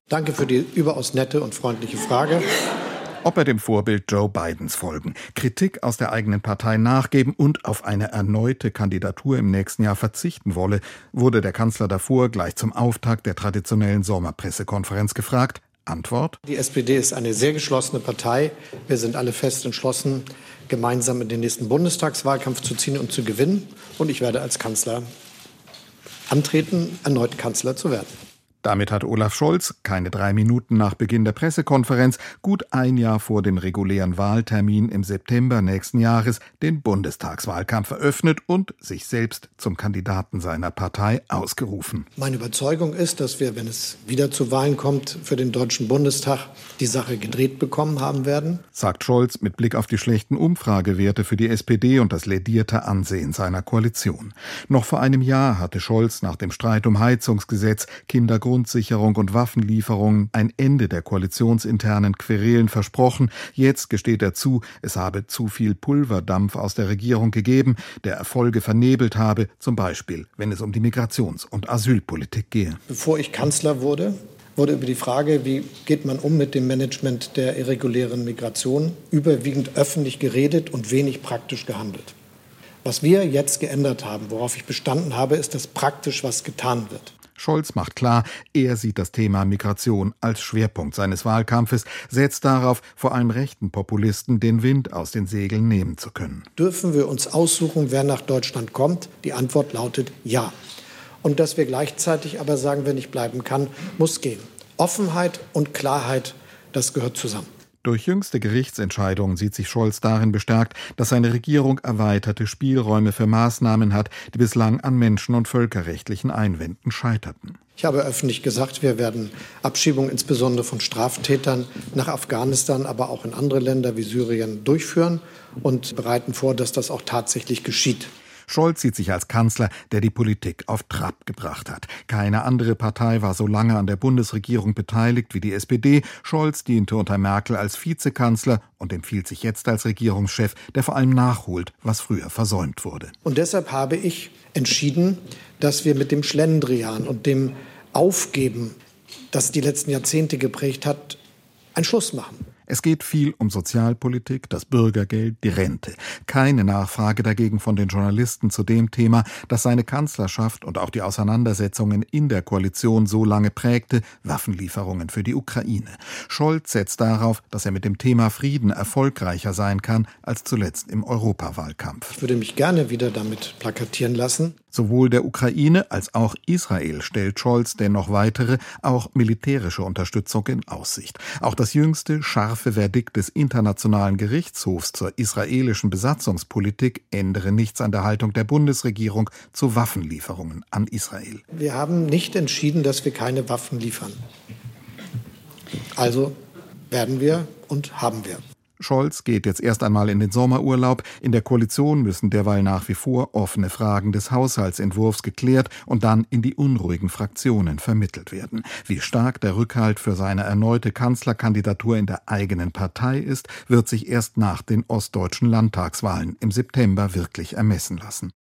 Danke für die überaus nette und freundliche Frage. Ob er dem Vorbild Joe Bidens folgen, Kritik aus der eigenen Partei nachgeben und auf eine erneute Kandidatur im nächsten Jahr verzichten wolle, wurde der Kanzler davor gleich zum Auftakt der traditionellen Sommerpressekonferenz gefragt. Antwort: Die SPD ist eine sehr geschlossene Partei. Wir sind alle fest entschlossen, gemeinsam in den nächsten Bundestagswahlkampf zu ziehen und zu gewinnen. Und ich werde als Kanzler antreten, erneut Kanzler zu werden. Damit hat Olaf Scholz, keine 3 Minuten nach Beginn der Pressekonferenz, gut ein Jahr vor dem regulären Wahltermin im September nächsten Jahres, den Bundestagswahlkampf eröffnet und sich selbst zum Kandidaten seiner Partei ausgerufen. Meine Überzeugung ist, dass wir, wenn es wieder zu Wahlen kommt, für den Deutschen Bundestag die Sache gedreht bekommen haben werden, sagt Scholz mit Blick auf die schlechten Umfragewerte für die SPD und das lädierte Ansehen seiner Koalition. Noch vor einem Jahr hatte Scholz nach dem Streit um Heizungsgesetz, Kindergrundsicherung und Waffenlieferungen ein Ende der koalitionsinternen Querelen versprochen. Jetzt gesteht er zu, es habe zu viel Pulverdampf aus der Regierung gegeben, der Erfolge vernebelt habe, zum Beispiel, wenn es um die Migrations- und Asylpolitik gehe. Bevor ich Kanzler wurde über die Frage, wie geht man um mit dem Management der irregulären Migration, überwiegend öffentlich geredet und wenig praktisch gehandelt. Was wir jetzt geändert haben, worauf ich bestanden habe, ist, dass praktisch was getan wird. Scholz macht klar, er sieht das Thema Migration als Schwerpunkt seines Wahlkampfes, setzt darauf, vor allem rechten Populisten den Wind aus den Segeln nehmen zu können. Dürfen wir uns aussuchen, wer nach Deutschland kommt? Die Antwort lautet ja. Und dass wir gleichzeitig aber sagen, wer nicht bleiben kann, muss gehen. Offenheit und Klarheit, das gehört zusammen. Durch jüngste Gerichtsentscheidungen sieht sich Scholz darin bestärkt, dass seine Regierung erweiterte Spielräume für Maßnahmen hat, die bislang an menschen- und völkerrechtlichen Einwänden scheiterten. Ich habe öffentlich gesagt, wir werden Abschiebungen insbesondere von Straftätern nach Afghanistan, aber auch in andere Länder wie Syrien durchführen und bereiten vor, dass das auch tatsächlich geschieht. Scholz sieht sich als Kanzler, der die Politik auf Trab gebracht hat. Keine andere Partei war so lange an der Bundesregierung beteiligt wie die SPD. Scholz diente unter Merkel als Vizekanzler und empfiehlt sich jetzt als Regierungschef, der vor allem nachholt, was früher versäumt wurde. Und deshalb habe ich entschieden, dass wir mit dem Schlendrian und dem Aufgeben, das die letzten Jahrzehnte geprägt hat, einen Schluss machen. Es geht viel um Sozialpolitik, das Bürgergeld, die Rente. Keine Nachfrage dagegen von den Journalisten zu dem Thema, das seine Kanzlerschaft und auch die Auseinandersetzungen in der Koalition so lange prägte, Waffenlieferungen für die Ukraine. Scholz setzt darauf, dass er mit dem Thema Frieden erfolgreicher sein kann als zuletzt im Europawahlkampf. Ich würde mich gerne wieder damit plakatieren lassen. Sowohl der Ukraine als auch Israel stellt Scholz dennoch weitere, auch militärische Unterstützung in Aussicht. Auch das jüngste, scharfe Verdikt des Internationalen Gerichtshofs zur israelischen Besatzungspolitik ändere nichts an der Haltung der Bundesregierung zu Waffenlieferungen an Israel. Wir haben nicht entschieden, dass wir keine Waffen liefern. Also werden wir und haben wir. Scholz geht jetzt erst einmal in den Sommerurlaub. In der Koalition müssen derweil nach wie vor offene Fragen des Haushaltsentwurfs geklärt und dann in die unruhigen Fraktionen vermittelt werden. Wie stark der Rückhalt für seine erneute Kanzlerkandidatur in der eigenen Partei ist, wird sich erst nach den ostdeutschen Landtagswahlen im September wirklich ermessen lassen.